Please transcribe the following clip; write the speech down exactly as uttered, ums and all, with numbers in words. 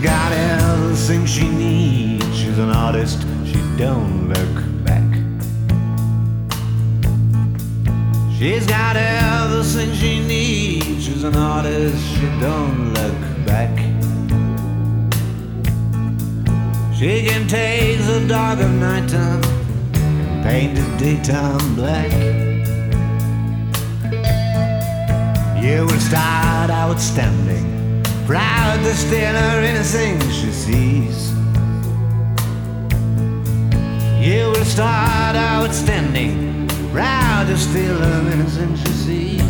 got everything she needs. She's an artist, she don't look back. She's got everything she needs. She's an artist, she don't look back. She can take the dark of nighttime, paint the daytime black. You will start outstanding, proud to steal her anything she sees. You will start outstanding, proud to steal her anything she sees.